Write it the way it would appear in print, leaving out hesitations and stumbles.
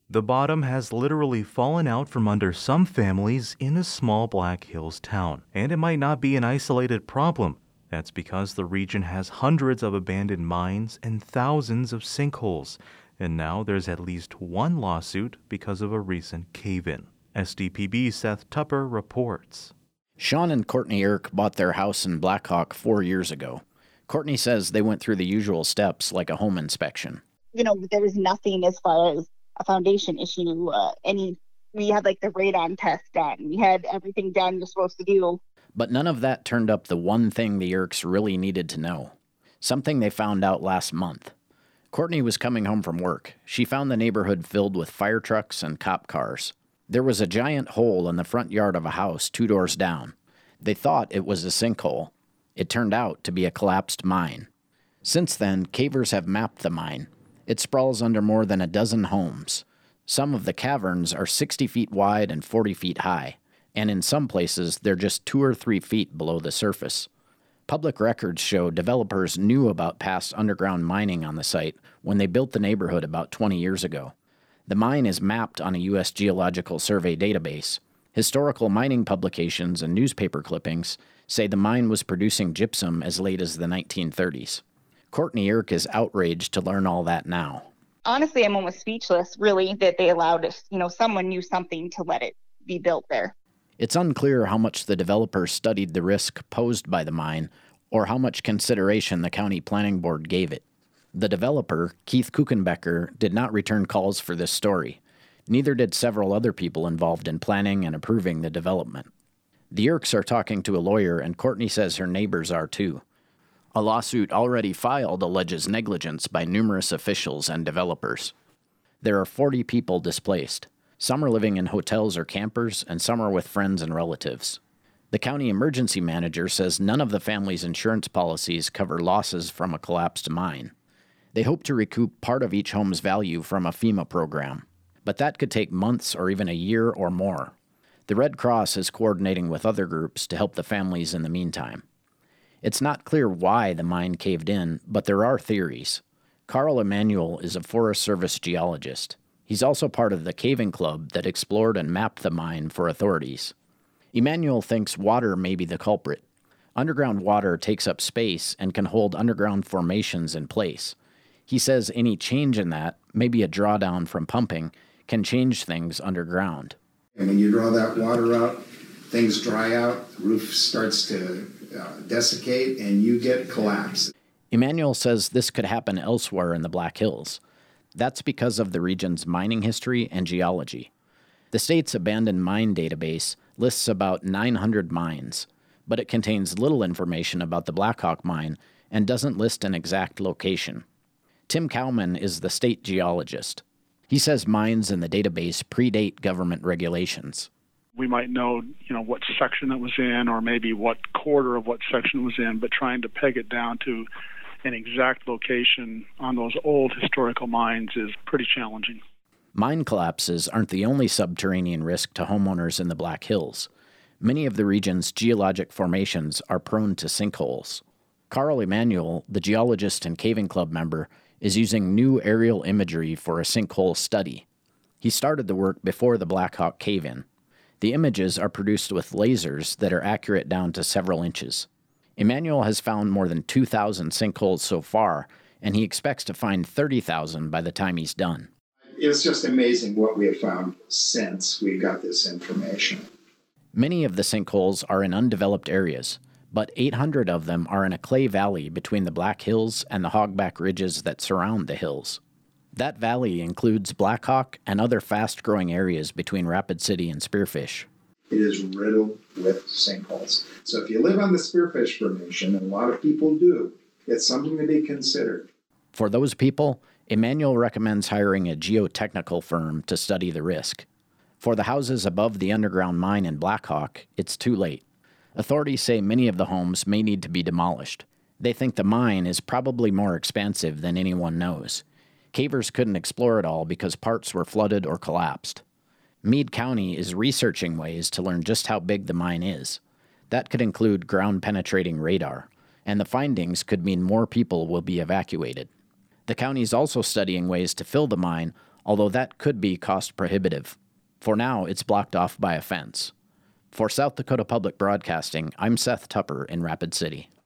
The bottom has literally fallen out from under some families in a small Black Hills town, and it might not be an isolated problem. That's because the region has hundreds of abandoned mines and thousands of sinkholes, and now there's at least one lawsuit because of a recent cave-in. SDPB's Seth Tupper reports. Sean and Courtney Irk bought their house in Blackhawk 4 years ago. Courtney says they went through the usual steps like a home inspection. There was nothing as far as a foundation issue. We had the radon test done. We had everything done you're supposed to do. But none of that turned up the one thing the Irks really needed to know. Something they found out last month. Courtney was coming home from work. She found the neighborhood filled with fire trucks and cop cars. There was a giant hole in the front yard of a house 2 doors down. They thought it was a sinkhole. It turned out to be a collapsed mine. Since then, cavers have mapped the mine. It sprawls under more than a dozen homes. Some of the caverns are 60 feet wide and 40 feet high, and in some places they're just 2 or 3 feet below the surface. Public records show developers knew about past underground mining on the site when they built the neighborhood about 20 years ago. The mine is mapped on a U.S. Geological Survey database. Historical mining publications and newspaper clippings say the mine was producing gypsum as late as the 1930s. Courtney Irk is outraged to learn all that now. Honestly, I'm almost speechless, really, that they allowed us, someone knew something to let it be built there. It's unclear how much the developers studied the risk posed by the mine or how much consideration the county planning board gave it. The developer, Keith Kuchenbecker, did not return calls for this story. Neither did several other people involved in planning and approving the development. The Irks are talking to a lawyer, and Courtney says her neighbors are too. A lawsuit already filed alleges negligence by numerous officials and developers. There are 40 people displaced. Some are living in hotels or campers, and some are with friends and relatives. The county emergency manager says none of the family's insurance policies cover losses from a collapsed mine. They hope to recoup part of each home's value from a FEMA program, but that could take months or even a year or more. The Red Cross is coordinating with other groups to help the families in the meantime. It's not clear why the mine caved in, but there are theories. Carl Emanuel is a Forest Service geologist. He's also part of the caving club that explored and mapped the mine for authorities. Emanuel thinks water may be the culprit. Underground water takes up space and can hold underground formations in place. He says any change in that, maybe a drawdown from pumping, can change things underground. And when you draw that water out, things dry out, the roof starts to desiccate, and you get collapse. Emanuel says this could happen elsewhere in the Black Hills. That's because of the region's mining history and geology. The state's abandoned mine database lists about 900 mines, but it contains little information about the Blackhawk mine and doesn't list an exact location. Tim Cowman is the state geologist. He says mines in the database predate government regulations. We might know, what section it was in or maybe what quarter of what section it was in, but trying to peg it down to an exact location on those old historical mines is pretty challenging. Mine collapses aren't the only subterranean risk to homeowners in the Black Hills. Many of the region's geologic formations are prone to sinkholes. Carl Emanuel, the geologist and caving club member, is using new aerial imagery for a sinkhole study. He started the work before the Blackhawk cave-in. The images are produced with lasers that are accurate down to several inches. Emanuel has found more than 2,000 sinkholes so far, and he expects to find 30,000 by the time he's done. It's just amazing what we have found since we got this information. Many of the sinkholes are in undeveloped areas, but 800 of them are in a clay valley between the Black Hills and the hogback ridges that surround the hills. That valley includes Blackhawk and other fast-growing areas between Rapid City and Spearfish. It is riddled with sinkholes. So if you live on the Spearfish Formation, and a lot of people do, it's something to be considered. For those people, Emanuel recommends hiring a geotechnical firm to study the risk. For the houses above the underground mine in Blackhawk, it's too late. Authorities say many of the homes may need to be demolished. They think the mine is probably more expansive than anyone knows. Cavers couldn't explore it all because parts were flooded or collapsed. Meade County is researching ways to learn just how big the mine is. That could include ground-penetrating radar, and the findings could mean more people will be evacuated. The county is also studying ways to fill the mine although that could be cost prohibitive. For now, it's blocked off by a fence. For South Dakota Public Broadcasting, I'm Seth Tupper in Rapid City.